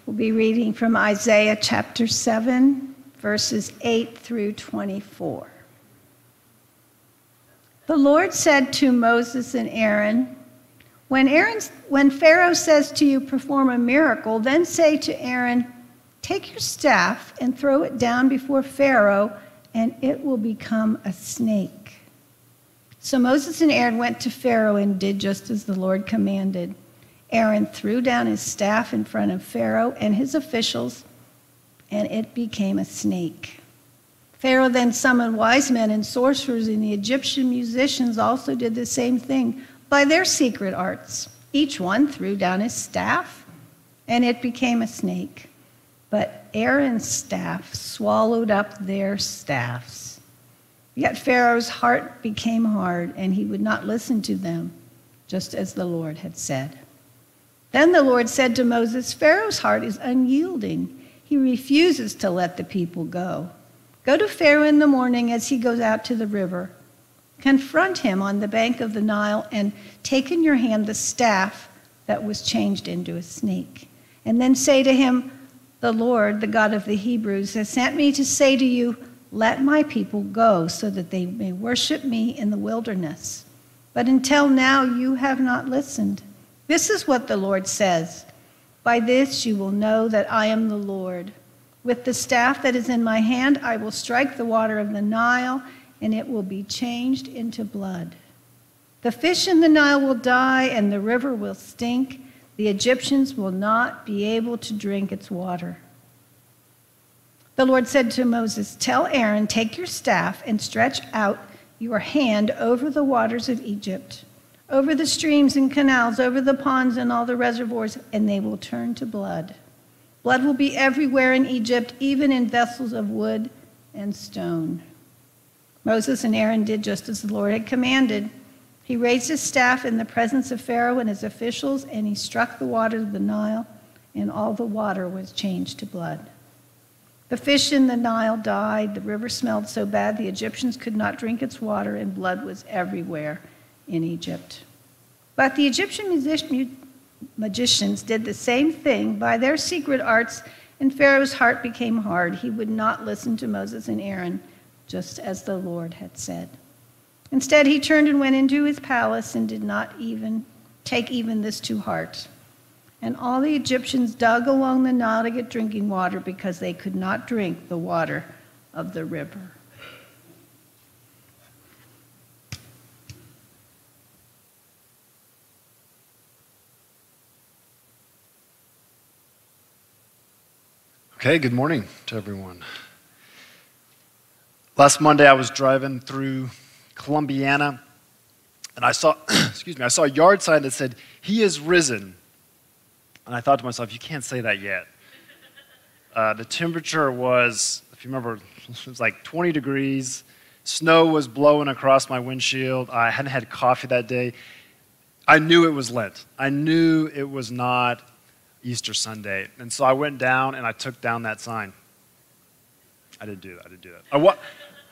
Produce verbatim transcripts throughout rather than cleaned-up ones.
We'll be reading from Isaiah chapter seven, verses eight through twenty-four. The Lord said to Moses and Aaron, when, Aaron's, when Pharaoh says to you, perform a miracle, then say to Aaron, take your staff and throw it down before Pharaoh, and it will become a snake. So Moses and Aaron went to Pharaoh and did just as the Lord commanded. Aaron threw down his staff in front of Pharaoh and his officials, and it became a snake. Pharaoh then summoned wise men and sorcerers, and the Egyptian musicians also did the same thing by their secret arts. Each one threw down his staff, and it became a snake. But Aaron's staff swallowed up their staffs. Yet Pharaoh's heart became hard, and he would not listen to them, just as the Lord had said. Then the Lord said to Moses, Pharaoh's heart is unyielding. He refuses to let the people go. Go to Pharaoh in the morning as he goes out to the river. Confront him on the bank of the Nile and take in your hand the staff that was changed into a snake. And then say to him, the Lord, the God of the Hebrews, has sent me to say to you, let my people go so that they may worship me in the wilderness. But until now you have not listened. This is what the Lord says. By this you will know that I am the Lord. With the staff that is in my hand, I will strike the water of the Nile, and it will be changed into blood. The fish in the Nile will die, and the river will stink. The Egyptians will not be able to drink its water. The Lord said to Moses, tell Aaron, take your staff and stretch out your hand over the waters of Egypt, over the streams and canals, over the ponds and all the reservoirs, and they will turn to blood. Blood will be everywhere in Egypt, even in vessels of wood and stone. Moses and Aaron did just as the Lord had commanded. He raised his staff in the presence of Pharaoh and his officials, and he struck the waters of the Nile, and all the water was changed to blood. The fish in the Nile died. The river smelled so bad the Egyptians could not drink its water, and blood was everywhere in Egypt. But the Egyptian music- magicians did the same thing by their secret arts, and Pharaoh's heart became hard. He would not listen to Moses and Aaron, just as the Lord had said. Instead, he turned and went into his palace and did not even take even this to heart. And all the Egyptians dug along the Nile to get drinking water because they could not drink the water of the river. Okay, good morning to everyone. Last Monday, I was driving through Columbiana, and I saw, excuse me, I saw a yard sign that said, "He is risen." And I thought to myself, you can't say that yet. Uh, the temperature was, if you remember, it was like twenty degrees. Snow was blowing across my windshield. I hadn't had coffee that day. I knew it was Lent. I knew it was not Easter Sunday. And so I went down and I took down that sign. I didn't do that. I didn't do that. I wa-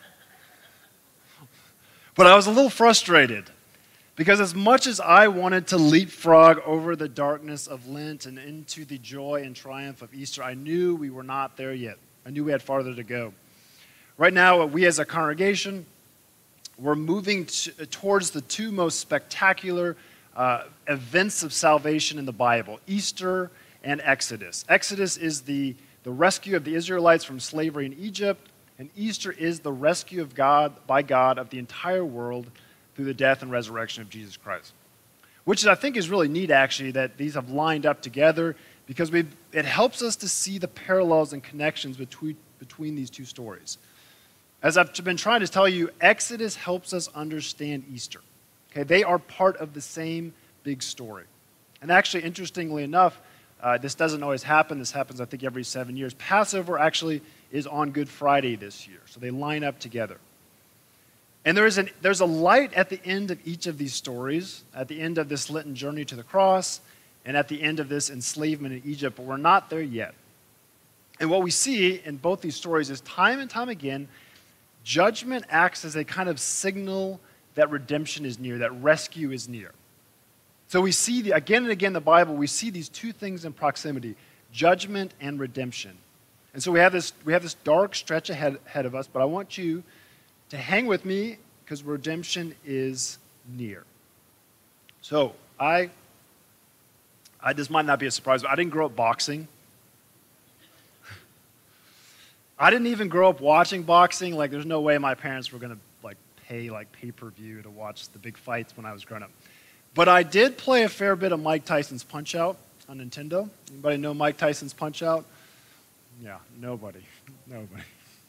but I was a little frustrated because as much as I wanted to leapfrog over the darkness of Lent and into the joy and triumph of Easter, I knew we were not there yet. I knew we had farther to go. Right now, we as a congregation, we're moving to, towards the two most spectacular uh, events of salvation in the Bible, Easter and Exodus. Exodus is the, the rescue of the Israelites from slavery in Egypt, and Easter is the rescue of God by God of the entire world through the death and resurrection of Jesus Christ. Which I think is really neat, actually, that these have lined up together because we've, it helps us to see the parallels and connections between, between these two stories. As I've been trying to tell you, Exodus helps us understand Easter. Okay, they are part of the same big story. And actually, interestingly enough, uh, this doesn't always happen. This happens, I think, every seven years. Passover actually is on Good Friday this year, so they line up together. And there is an, there's a light at the end of each of these stories, at the end of this Lenten journey to the cross, and at the end of this enslavement in Egypt, but we're not there yet. And what we see in both these stories is time and time again, judgment acts as a kind of signal that redemption is near, that rescue is near. So we see, the, again and again in the Bible, we see these two things in proximity, judgment and redemption. And so we have this, we have this dark stretch ahead, ahead of us, but I want you to hang with me because redemption is near. So I, I, this might not be a surprise, but I didn't grow up boxing. I didn't even grow up watching boxing. Like, there's no way my parents were going to like pay like pay-per-view to watch the big fights when I was growing up. But I did play a fair bit of Mike Tyson's Punch-Out on Nintendo. Anybody know Mike Tyson's Punch-Out? Yeah, nobody. Nobody.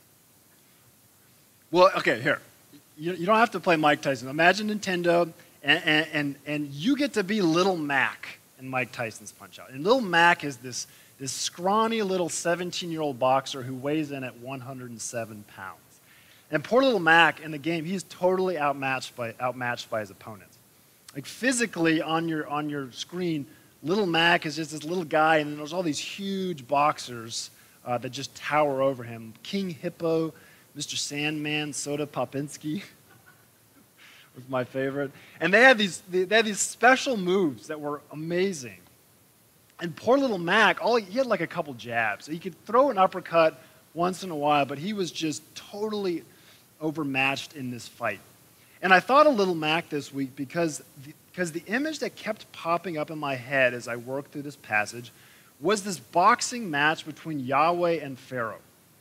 Well, okay, here. You, you don't have to play Mike Tyson. Imagine Nintendo, and, and, and, and you get to be Little Mac in Mike Tyson's Punch-Out. And Little Mac is this, this scrawny little seventeen-year-old boxer who weighs in at one hundred seven pounds. And poor Little Mac in the game, he's totally outmatched by, outmatched by his opponents. Like physically on your, on your screen, Little Mac is just this little guy, and then there's all these huge boxers uh, that just tower over him. King Hippo, Mister Sandman, Soda Popinski was my favorite. And they had these they had these special moves that were amazing. And poor Little Mac, all he, he had like a couple jabs. He could throw an uppercut once in a while, but he was just totally overmatched in this fight. And I thought of Little Mac this week because the, because the image that kept popping up in my head as I worked through this passage was this boxing match between Yahweh and Pharaoh.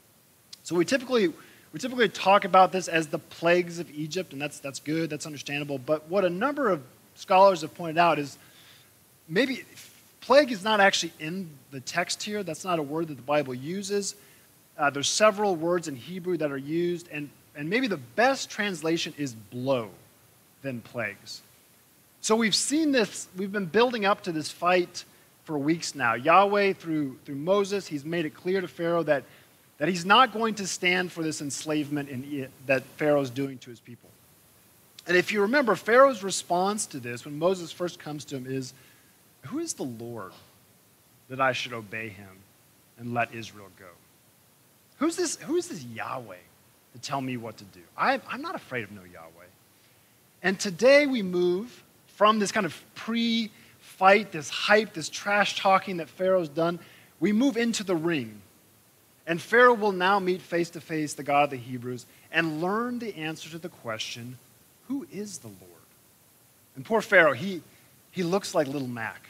So we typically we typically talk about this as the plagues of Egypt, and that's that's good, that's understandable. But what a number of scholars have pointed out is maybe plague is not actually in the text here. That's not a word that the Bible uses. Uh, there's several words in Hebrew that are used, and, and maybe the best translation is blow than plagues. So we've seen this, we've been building up to this fight for weeks now. Yahweh, through, through Moses, he's made it clear to Pharaoh that, that he's not going to stand for this enslavement in, that Pharaoh's doing to his people. And if you remember, Pharaoh's response to this, when Moses first comes to him, is, who is the Lord that I should obey him and let Israel go? Who's this, who is this Yahweh to tell me what to do? I, I'm not afraid of no Yahweh. And today we move from this kind of pre-fight, this hype, this trash talking that Pharaoh's done, we move into the ring. And Pharaoh will now meet face to face the God of the Hebrews and learn the answer to the question, who is the Lord? And poor Pharaoh, he, he looks like Little Mac.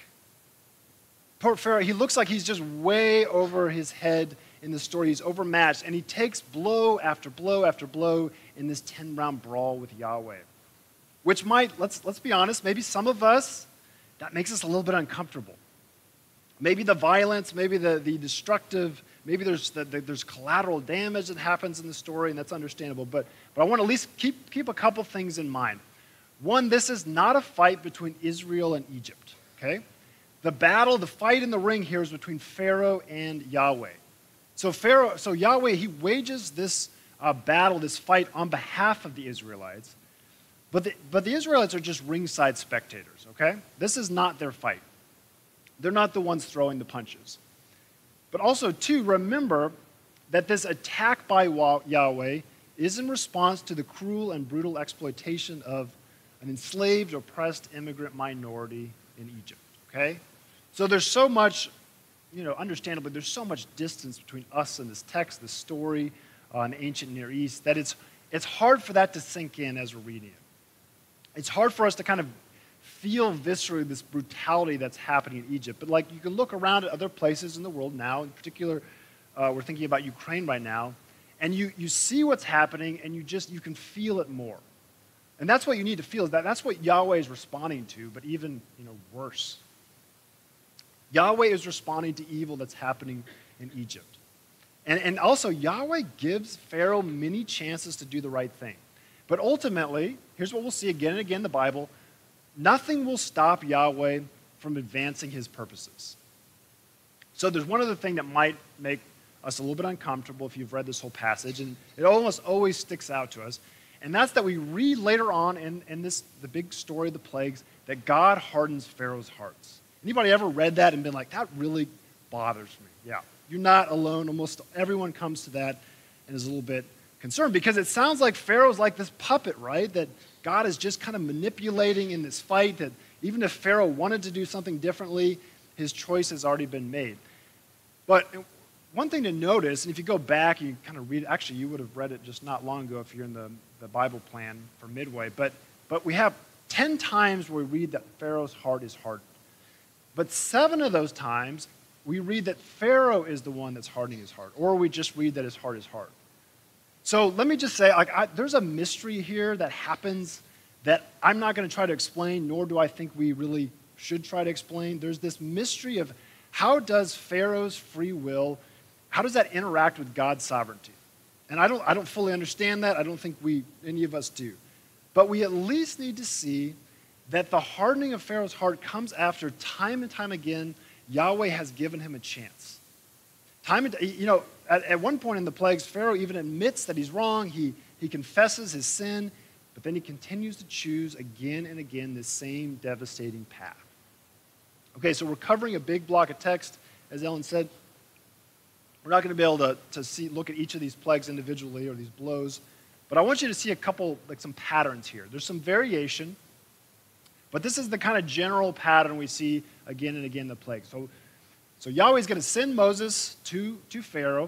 Poor Pharaoh, he looks like he's just way over his head in the story. He's overmatched, and he takes blow after blow after blow in this ten-round brawl with Yahweh. Which might, let's, let's be honest, maybe some of us, that makes us a little bit uncomfortable. Maybe the violence, maybe the, the destructive, maybe there's, the, the, there's collateral damage that happens in the story, and that's understandable. But, but I want to at least keep, keep a couple things in mind. One, this is not a fight between Israel and Egypt, okay? The battle, the fight in the ring here is between Pharaoh and Yahweh. So Pharaoh, so Yahweh, he wages this uh, battle, this fight on behalf of the Israelites. But the, but the Israelites are just ringside spectators, okay? This is not their fight. They're not the ones throwing the punches. But also, too, remember that this attack by Yahweh is in response to the cruel and brutal exploitation of an enslaved, oppressed immigrant minority in Egypt, okay? So there's so much, you know, understandably, there's so much distance between us and this text, this story uh, in the ancient Near East, that it's, it's hard for that to sink in as we're reading it. It's hard for us to kind of feel viscerally this brutality that's happening in Egypt. But like you can look around at other places in the world now, in particular, uh, we're thinking about Ukraine right now, and you, you see what's happening, and you just, you can feel it more. And that's what you need to feel. That, that's what Yahweh is responding to, but even, you know, worse. Yahweh is responding to evil that's happening in Egypt. And, and also, Yahweh gives Pharaoh many chances to do the right thing. But ultimately, here's what we'll see again and again in the Bible, nothing will stop Yahweh from advancing his purposes. So there's one other thing that might make us a little bit uncomfortable if you've read this whole passage, and it almost always sticks out to us, and that's that we read later on in, in this the big story of the plagues that God hardens Pharaoh's hearts. Anybody ever read that and been like, that really bothers me? Yeah, you're not alone. Almost everyone comes to that and is a little bit concerned because it sounds like Pharaoh's like this puppet, right? That God is just kind of manipulating in this fight, that even if Pharaoh wanted to do something differently, his choice has already been made. But one thing to notice, and if you go back, you kind of read, actually you would have read it just not long ago if you're in the, the Bible plan for Midway, but, but we have ten times where we read that Pharaoh's heart is hardened. But seven of those times, we read that Pharaoh is the one that's hardening his heart, or we just read that his heart is hard. So let me just say, like, I, there's a mystery here that happens that I'm not going to try to explain, nor do I think we really should try to explain. There's this mystery of how does Pharaoh's free will, how does that interact with God's sovereignty? And I don't, I don't fully understand that. I don't think we, any of us do. But we at least need to see that the hardening of Pharaoh's heart comes after time and time again, Yahweh has given him a chance. Time and, you know, at, at one point in the plagues, Pharaoh even admits that he's wrong. He, he confesses his sin, but then he continues to choose again and again this same devastating path. Okay, so we're covering a big block of text, as Ellen said. We're not going to be able to, to see, look at each of these plagues individually or these blows, but I want you to see a couple, like some patterns here. There's some variation, but this is the kind of general pattern we see again and again in the plagues. So, so Yahweh's going to send Moses to, to Pharaoh,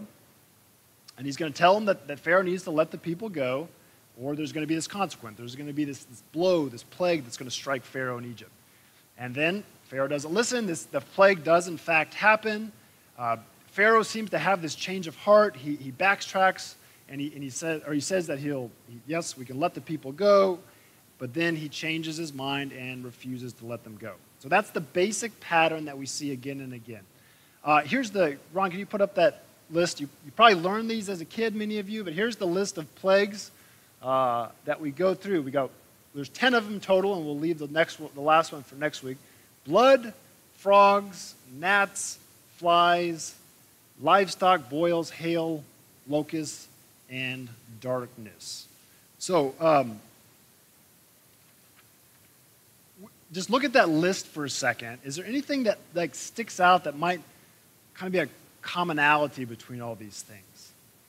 and he's going to tell him that, that Pharaoh needs to let the people go, or there's going to be this consequence. There's going to be this, this blow, this plague that's going to strike Pharaoh in Egypt. And then Pharaoh doesn't listen. This, the plague does, in fact, happen. Uh, Pharaoh seems to have this change of heart. He, he backtracks, and he, and he, said, or he says that he'll, he, yes, we can let the people go, but then he changes his mind and refuses to let them go. So that's the basic pattern that we see again and again. Uh, here's the, Ron, can you put up that list? You, you probably learned these as a kid, many of you, but here's the list of plagues uh, that we go through. We go, there's ten of them total, and we'll leave the, next one, the last one for next week. Blood, frogs, gnats, flies, livestock, boils, hail, locusts, and darkness. So, um, just look at that list for a second. Is there anything that like sticks out that might kind of be a commonality between all these things?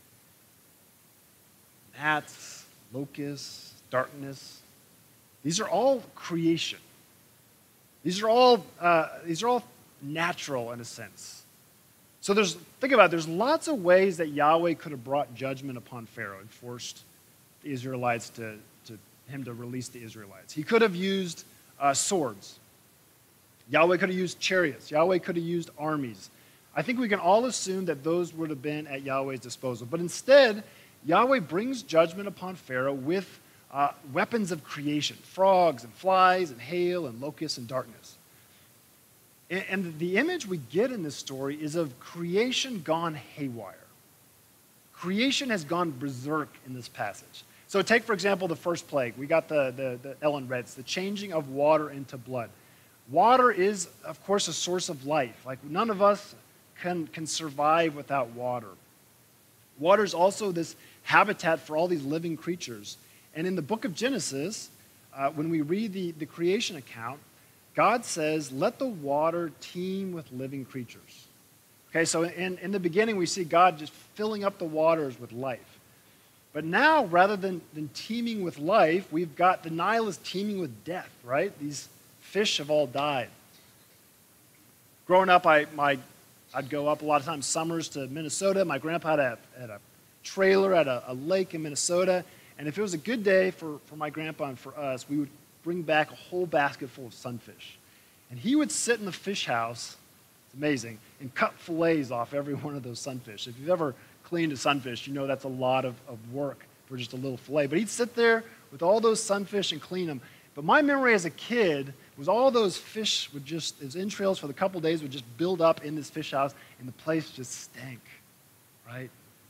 Gnats, locusts, darkness. These are all creation. These are all uh, these are all natural in a sense. So there's think about it, there's lots of ways that Yahweh could have brought judgment upon Pharaoh and forced the Israelites to, to him to release the Israelites. He could have used uh, swords. Yahweh could have used chariots. Yahweh could have used armies. I think we can all assume that those would have been at Yahweh's disposal. But instead, Yahweh brings judgment upon Pharaoh with uh, weapons of creation, frogs and flies and hail and locusts and darkness. And, and the image we get in this story is of creation gone haywire. Creation has gone berserk in this passage. So take, for example, the first plague. We got the, the, the Ellen read, it's the changing of water into blood. Water is, of course, a source of life. Like none of us can, can survive without water. Water is also this habitat for all these living creatures. And in the book of Genesis, uh, when we read the, the creation account, God says, let the water teem with living creatures. Okay, so in, in the beginning, we see God just filling up the waters with life. But now, rather than, than teeming with life, we've got the Nile is teeming with death, right? These fish have all died. Growing up, I, my, I'd go up a lot of times summers to Minnesota. My grandpa had a, had a trailer at a, a lake in Minnesota. And if it was a good day for, for my grandpa and for us, we would bring back a whole basket full of sunfish. And he would sit in the fish house, it's amazing, and cut fillets off every one of those sunfish. If you've ever cleaned a sunfish, you know that's a lot of, of work for just a little fillet. But he'd sit there with all those sunfish and clean them. But my memory as a kid was all those fish would just, his entrails for the couple days would just build up in this fish house, and the place just stank, right?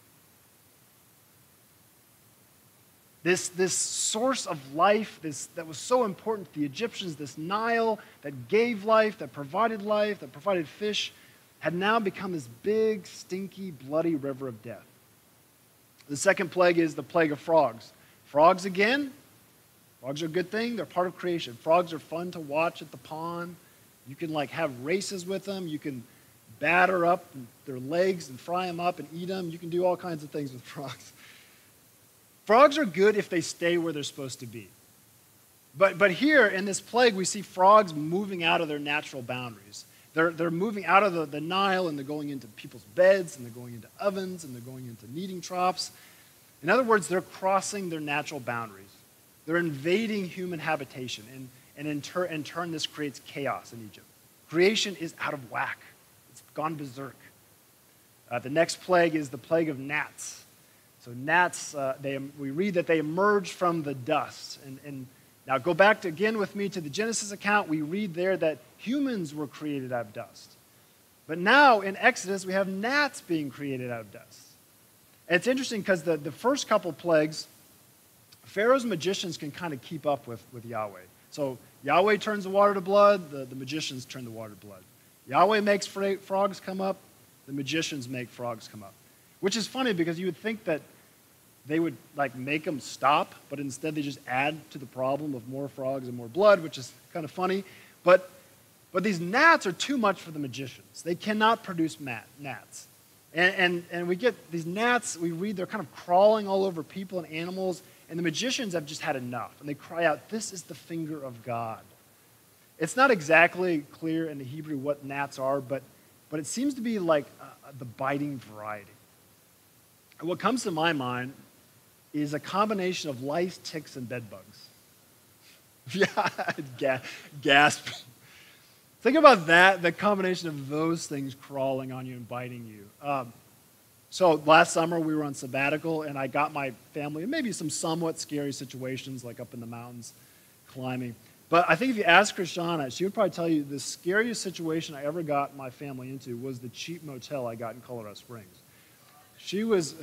This, this source of life this, that was so important to the Egyptians, this Nile that gave life, that provided life, that provided fish, had now become this big, stinky, bloody river of death. The second plague is the plague of frogs. Frogs again, frogs are a good thing. They're part of creation. Frogs are fun to watch at the pond. You can like have races with them. You can batter up their legs and fry them up and eat them. You can do all kinds of things with frogs. Frogs are good if they stay where they're supposed to be. But, but here in this plague, we see frogs moving out of their natural boundaries. They're, they're moving out of the, the Nile, and they're going into people's beds, and they're going into ovens, and they're going into kneading troughs. In other words, they're crossing their natural boundaries. They're invading human habitation, and, and in, tur- in turn, this creates chaos in Egypt. Creation is out of whack. It's gone berserk. Uh, the next plague is the plague of gnats. So gnats, uh, they, we read that they emerge from the dust. And, and now go back to, again with me to the Genesis account. We read there that humans were created out of dust. But now in Exodus, we have gnats being created out of dust. And it's interesting because the, the first couple plagues, Pharaoh's magicians can kind of keep up with, with Yahweh. So Yahweh turns the water to blood, the, the magicians turn the water to blood. Yahweh makes fra- frogs come up, the magicians make frogs come up. Which is funny because you would think that they would like make them stop, but instead they just add to the problem of more frogs and more blood, which is kind of funny. But, but these gnats are too much for the magicians. They cannot produce mat, gnats. And, and, and we get these gnats, we read they're kind of crawling all over people and animals, and the magicians have just had enough. And they cry out, "This is the finger of God." It's not exactly clear in the Hebrew what gnats are, but, but it seems to be like uh, the biting variety. And what comes to my mind is a combination of lice, ticks, and bed bugs. Yeah, gasp. Think about that, the combination of those things crawling on you and biting you. Um, so last summer we were on sabbatical, and I got my family in maybe some somewhat scary situations, like up in the mountains climbing. But I think if you ask Krishana, she would probably tell you the scariest situation I ever got my family into was the cheap motel I got in Colorado Springs. She was,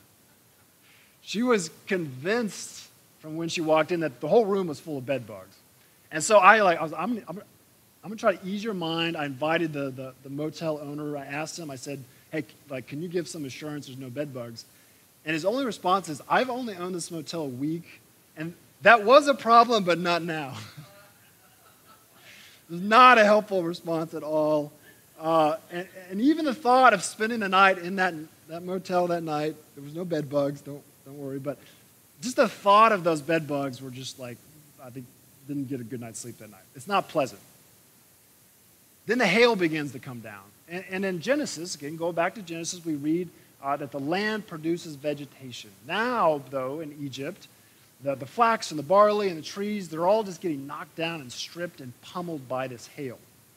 she was convinced from when she walked in that the whole room was full of bed bugs. And so I like, I was, I'm, I'm, I'm going to try to ease your mind. I invited the, the, the motel owner. I asked him, I said, "Hey, like, can you give some assurance there's no bed bugs?" And his only response is, "I've only owned this motel a week, and that was a problem, but not now." It was not a helpful response at all. Uh, and, and even the thought of spending the night in that, that motel that night, there was no bed bugs, don't, don't worry, but just the thought of those bed bugs were just like, I think, didn't get a good night's sleep that night. It's not pleasant. Then the hail begins to come down. And, and in Genesis, again, go back to Genesis, we read uh, that the land produces vegetation. Now, though, in Egypt, the, the flax and the barley and the trees, they're all just getting knocked down and stripped and pummeled by this hail.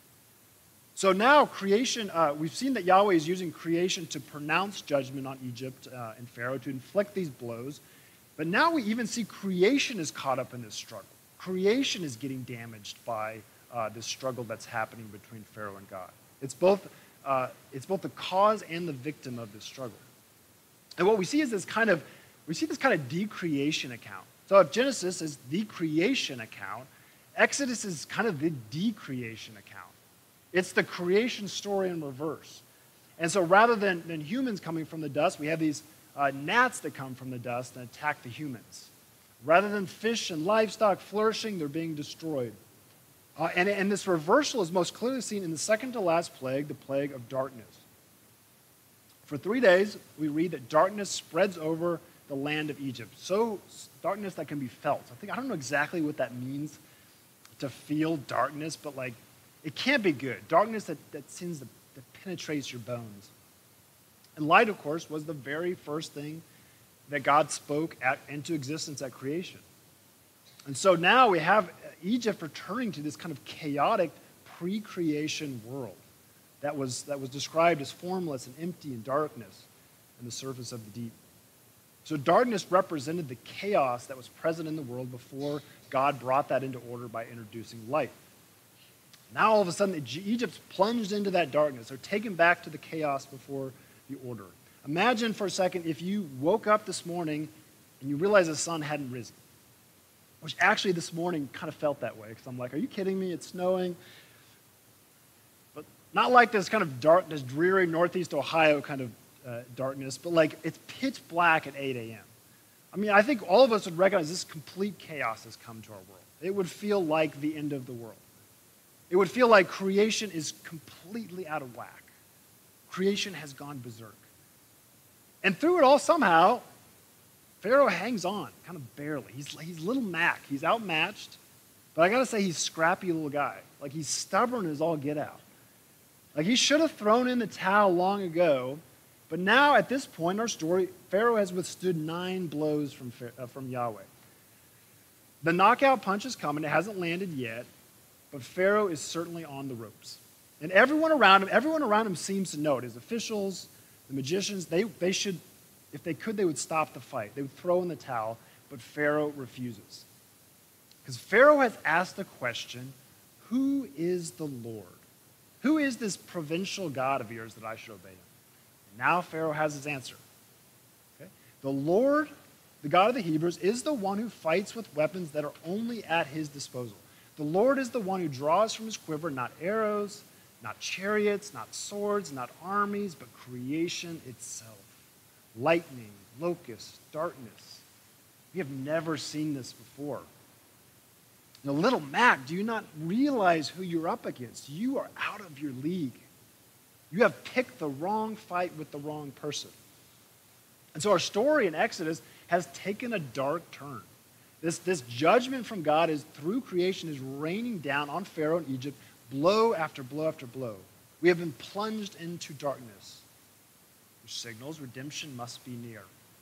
So now creation, uh, we've seen that Yahweh is using creation to pronounce judgment on Egypt uh, and Pharaoh, to inflict these blows. But now we even see creation is caught up in this struggle. Creation is getting damaged by uh, this struggle that's happening between Pharaoh and God. It's both, uh, it's both the cause and the victim of this struggle. And what we see is this kind of, we see this kind of decreation account. So if Genesis is the creation account, Exodus is kind of the decreation account. It's the creation story in reverse. And so rather than, than humans coming from the dust, we have these uh, gnats that come from the dust and attack the humans. Rather than fish and livestock flourishing, they're being destroyed. Uh, and, and this reversal is most clearly seen in the second to last plague, the plague of darkness. For three days, we read that darkness spreads over the land of Egypt. So darkness that can be felt. I think I don't know exactly what that means, to feel darkness, but like it can't be good. Darkness that, that seems to, that penetrates your bones. And light, of course, was the very first thing that God spoke at, into existence at creation. And so now we have Egypt returning to this kind of chaotic pre-creation world that was, that was described as formless and empty and darkness on the surface of the deep. So darkness represented the chaos that was present in the world before God brought that into order by introducing light. Now all of a sudden, Egypt's plunged into that darkness. They're taken back to the chaos before the order. Imagine for a second if you woke up this morning and you realized the sun hadn't risen. Which actually this morning kind of felt that way, because I'm like, are you kidding me? It's snowing. But not like this kind of dark, this dreary northeast Ohio kind of uh, darkness, but like it's pitch black at eight a.m. I mean, I think all of us would recognize this complete chaos has come to our world. It would feel like the end of the world. It would feel like creation is completely out of whack. Creation has gone berserk. And through it all, somehow, Pharaoh hangs on, kind of barely. He's, he's little Mac. He's outmatched. But I got to say, he's a scrappy little guy. Like, he's stubborn as all get out. Like he should have thrown in the towel long ago, but now at this point in our story, Pharaoh has withstood nine blows from, uh, from Yahweh. The knockout punch is coming. It hasn't landed yet, but Pharaoh is certainly on the ropes. And everyone around him, everyone around him seems to know it. His officials, the magicians, they, they should, if they could, they would stop the fight. They would throw in the towel, but Pharaoh refuses. Because Pharaoh has asked the question, who is the Lord? Who is this provincial God of yours that I should obey him? And now Pharaoh has his answer. Okay? The Lord, the God of the Hebrews, is the one who fights with weapons that are only at his disposal. The Lord is the one who draws from his quiver not arrows, not chariots, not swords, not armies, but creation itself. Lightning, locusts, darkness. We have never seen this before. Now, little Mac, do you not realize who you're up against? You are out of your league. You have picked the wrong fight with the wrong person. And so our story in Exodus has taken a dark turn. This, this judgment from God is through creation is raining down on Pharaoh and Egypt, blow after blow after blow. We have been plunged into darkness, which signals redemption must be near.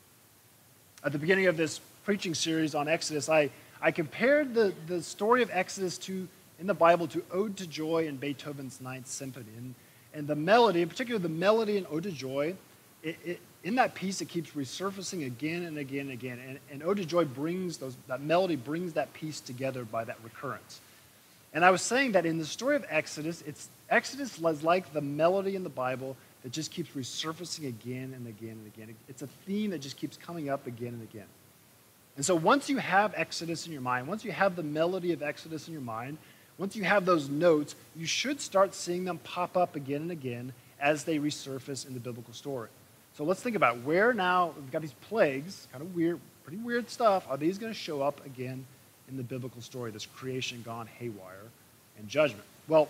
At the beginning of this preaching series on Exodus, I, I compared the, the story of Exodus to, in the Bible to Ode to Joy in Beethoven's Ninth Symphony. And, and the melody, in particular the melody in Ode to Joy, it, it, in that piece it keeps resurfacing again and again and again. And, and Ode to Joy brings those, that melody brings that piece together by that recurrence. And I was saying that in the story of Exodus, it's, Exodus is like the melody in the Bible that just keeps resurfacing again and again and again. It's a theme that just keeps coming up again and again. And so once you have Exodus in your mind, once you have the melody of Exodus in your mind, once you have those notes, you should start seeing them pop up again and again as they resurface in the biblical story. So let's think about where now, we've got these plagues, kind of weird, pretty weird stuff. Are these going to show up again in the biblical story, this creation gone haywire and judgment? Well,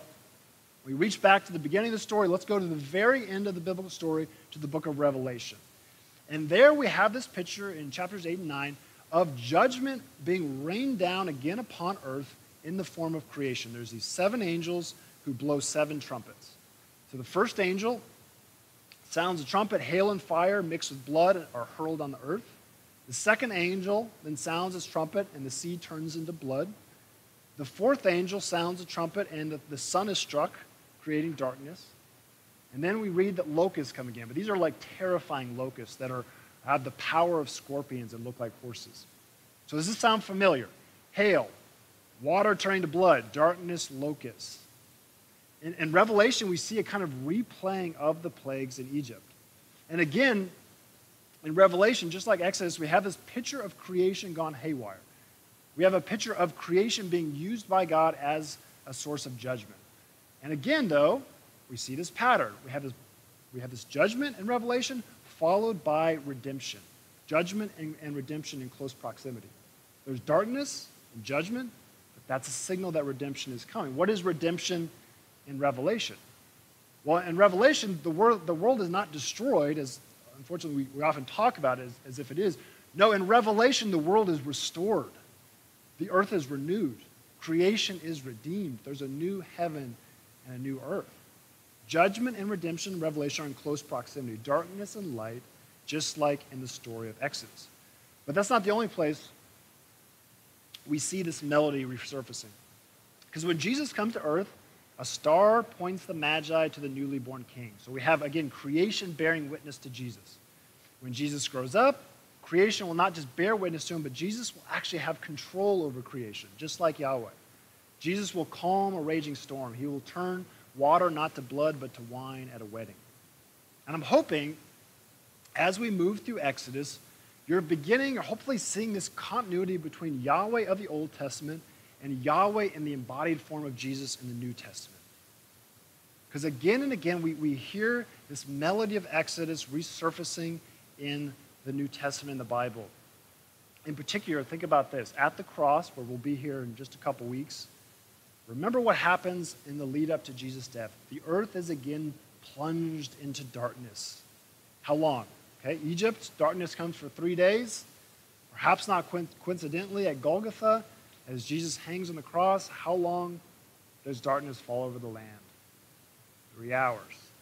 we reach back to the beginning of the story. Let's go to the very end of the biblical story, to the book of Revelation. And there we have this picture in chapters eight and nine of judgment being rained down again upon earth in the form of creation. There's these seven angels who blow seven trumpets. So the first angel sounds a trumpet, hail and fire mixed with blood are hurled on the earth. The second angel then sounds his trumpet, and the sea turns into blood. The fourth angel sounds a trumpet, and the, the sun is struck, creating darkness. And then we read that locusts come again, but these are like terrifying locusts that are have the power of scorpions and look like horses. So does this sound familiar? Hail, water turning to blood, darkness, locusts. In, in Revelation, we see a kind of replaying of the plagues in Egypt. And again, in Revelation, just like Exodus, we have this picture of creation gone haywire. We have a picture of creation being used by God as a source of judgment. And again, though, we see this pattern. We have this, we have this judgment in Revelation followed by redemption. Judgment and, and redemption in close proximity. There's darkness and judgment, but that's a signal that redemption is coming. What is redemption in Revelation? Well, in Revelation, the world, the world is not destroyed, as unfortunately we, we often talk about it as, as if it is. No, in Revelation, the world is restored. The earth is renewed. Creation is redeemed. There's a new heaven and a new earth. Judgment and redemption in Revelation are in close proximity. Darkness and light, just like in the story of Exodus. But that's not the only place we see this melody resurfacing. Because when Jesus comes to earth, a star points the Magi to the newly born king. So we have, again, creation bearing witness to Jesus. When Jesus grows up, creation will not just bear witness to him, but Jesus will actually have control over creation, just like Yahweh. Jesus will calm a raging storm. He will turn water not to blood, but to wine at a wedding. And I'm hoping, as we move through Exodus, you're beginning, or hopefully seeing this continuity between Yahweh of the Old Testament and Yahweh in the embodied form of Jesus in the New Testament. Because again and again, we, we hear this melody of Exodus resurfacing in the New Testament in the Bible. In particular, think about this. At the cross, where we'll be here in just a couple weeks, remember what happens in the lead up to Jesus' death. The earth is again plunged into darkness. How long? Okay, Egypt, darkness comes for three days. Perhaps not coincidentally at Golgotha, as Jesus hangs on the cross, how long does darkness fall over the land? Three hours.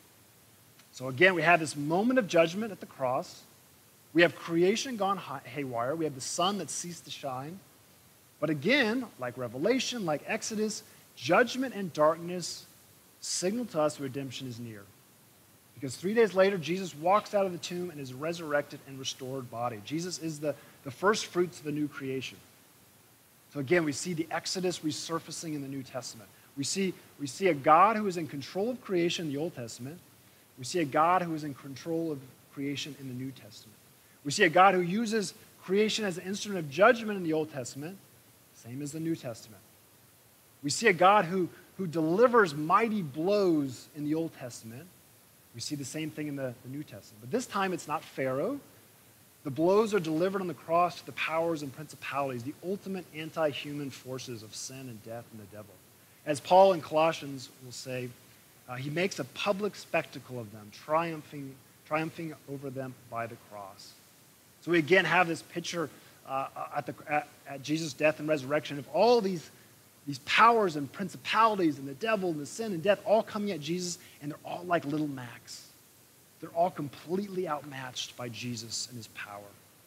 So again, we have this moment of judgment at the cross. We have creation gone haywire. We have the sun that ceased to shine. But again, like Revelation, like Exodus, judgment and darkness signal to us redemption is near. Because three days later, Jesus walks out of the tomb and is resurrected and restored body. Jesus is the, the first fruits of the new creation. So again, we see the Exodus resurfacing in the New Testament. We see, we see a God who is in control of creation in the Old Testament. We see a God who is in control of creation in the New Testament. We see a God who uses creation as an instrument of judgment in the Old Testament, same as the New Testament. We see a God who, who delivers mighty blows in the Old Testament. We see the same thing in the, the New Testament. But this time it's not Pharaoh. The blows are delivered on the cross to the powers and principalities, the ultimate anti-human forces of sin and death and the devil. As Paul in Colossians will say, uh, he makes a public spectacle of them, triumphing, triumphing over them by the cross. So we again have this picture uh, at, the, at, at Jesus' death and resurrection of all these, these powers and principalities and the devil and the sin and death all coming at Jesus, and they're all like little Macs. They're all completely outmatched by Jesus and his power.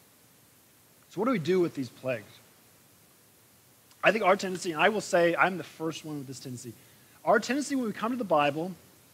So what do we do with these plagues? I think our tendency, and I will say I'm the first one with this tendency, our tendency when we come to the Bible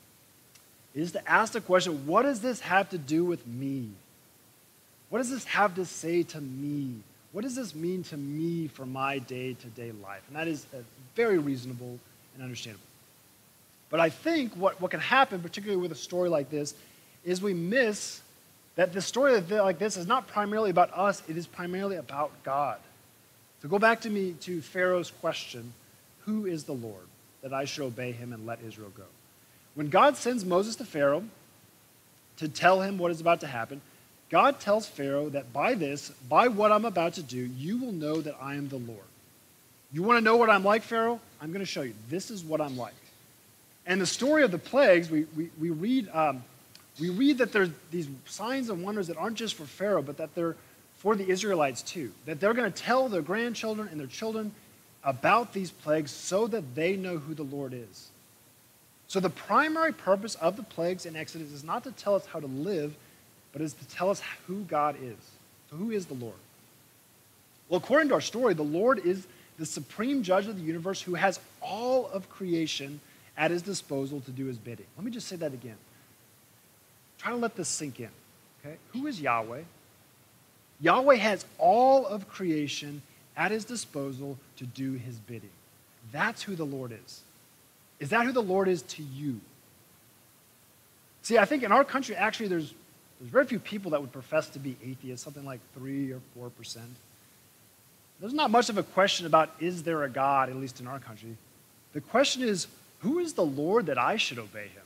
is to ask the question, what does this have to do with me? What does this have to say to me? What does this mean to me for my day-to-day life? And that is uh, very reasonable and understandable. But I think what, what can happen, particularly with a story like this, is we miss that the story like this is not primarily about us, it is primarily about God. So go back to me to Pharaoh's question, who is the Lord, that I should obey him and let Israel go? When God sends Moses to Pharaoh to tell him what is about to happen, God tells Pharaoh that by this, by what I'm about to do, you will know that I am the Lord. You want to know what I'm like, Pharaoh? I'm going to show you. This is what I'm like. And the story of the plagues, we, we, we read... Um, We read that there's these signs and wonders that aren't just for Pharaoh, but that they're for the Israelites too. That they're going to tell their grandchildren and their children about these plagues so that they know who the Lord is. So the primary purpose of the plagues in Exodus is not to tell us how to live, but is to tell us who God is. So who is the Lord? Well, according to our story, the Lord is the supreme judge of the universe who has all of creation at his disposal to do his bidding. Let me just say that again. Try to let this sink in. Okay? Who is Yahweh? Yahweh has all of creation at his disposal to do his bidding. That's who the Lord is. Is that who the Lord is to you? See, I think in our country, actually, there's, there's very few people that would profess to be atheists, something like three or four percent. There's not much of a question about, is there a God, at least in our country. The question is, who is the Lord that I should obey him?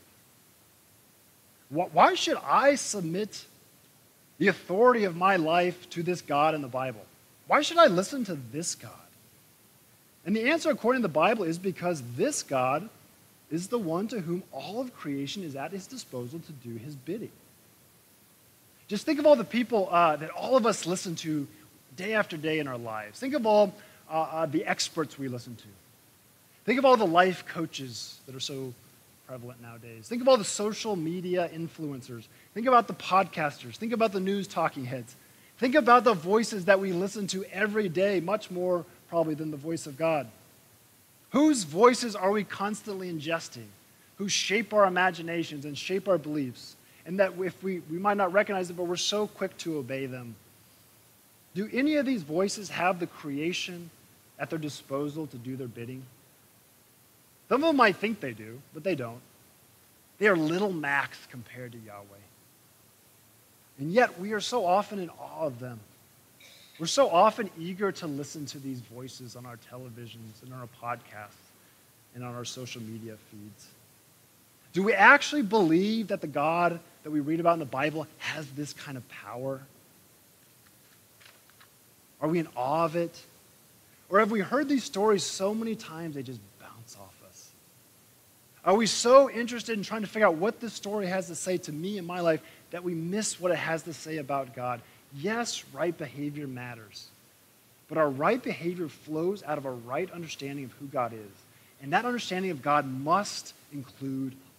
Why should I submit the authority of my life to this God in the Bible? Why should I listen to this God? And the answer, according to the Bible, is because this God is the one to whom all of creation is at his disposal to do his bidding. Just think of all the people uh, that all of us listen to day after day in our lives. Think of all uh, uh, the experts we listen to. Think of all the life coaches that are so prevalent nowadays. Think of all the social media influencers. Think about the podcasters. Think about the news talking heads. Think about the voices that we listen to every day, much more probably than the voice of God. Whose voices are we constantly ingesting? Who shape our imaginations and shape our beliefs? And that if we, we might not recognize it, but we're so quick to obey them. Do any of these voices have the creation at their disposal to do their bidding? Some of them might think they do, but they don't. They are little Macs compared to Yahweh. And yet we are so often in awe of them. We're so often eager to listen to these voices on our televisions and on our podcasts and on our social media feeds. Do we actually believe that the God that we read about in the Bible has this kind of power? Are we in awe of it? Or have we heard these stories so many times they just bounce off us? Are we so interested in trying to figure out what this story has to say to me in my life that we miss what it has to say about God? Yes, right behavior matters. But our right behavior flows out of a right understanding of who God is. And that understanding of God must include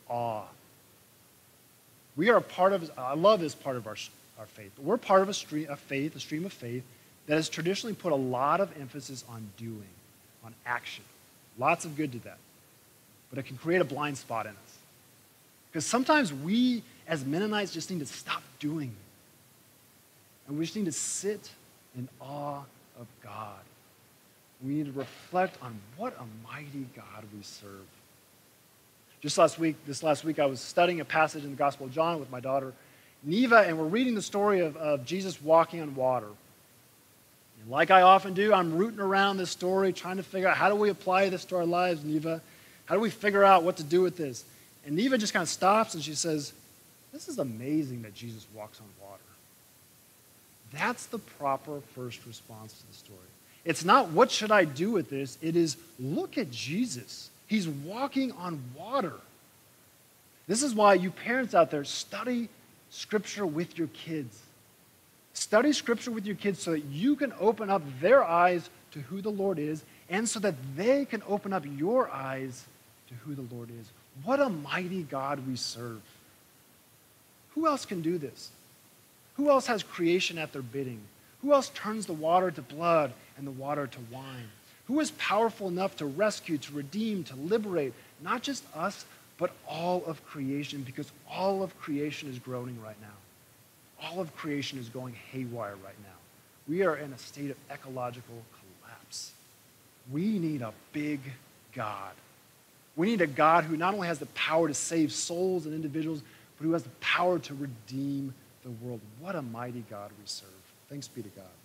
awe. We are a part of, I love this part of our, our faith, but we're part of a stream of faith, a stream of faith that has traditionally put a lot of emphasis on doing, on action. Lots of good to that. But it can create a blind spot in us. Because sometimes we, as Mennonites, just need to stop doing. And we just need to sit in awe of God. We need to reflect on what a mighty God we serve. Just last week, this last week, I was studying a passage in the Gospel of John with my daughter, Neva, and we're reading the story of, of Jesus walking on water. And like I often do, I'm rooting around this story, trying to figure out how do we apply this to our lives, Neva? How do we figure out what to do with this? And Neva just kind of stops and she says, this is amazing that Jesus walks on water. That's the proper first response to the story. It's not, what should I do with this? It is, look at Jesus. He's walking on water. This is why you parents out there, study Scripture with your kids. Study Scripture with your kids so that you can open up their eyes to who the Lord is and so that they can open up your eyes to who the Lord is. What a mighty God we serve. Who else can do this? Who else has creation at their bidding? Who else turns the water to blood and the water to wine? Who is powerful enough to rescue, to redeem, to liberate, not just us, but all of creation, because all of creation is groaning right now. All of creation is going haywire right now. We are in a state of ecological collapse. We need a big God. We need a God who not only has the power to save souls and individuals, but who has the power to redeem the world. What a mighty God we serve. Thanks be to God.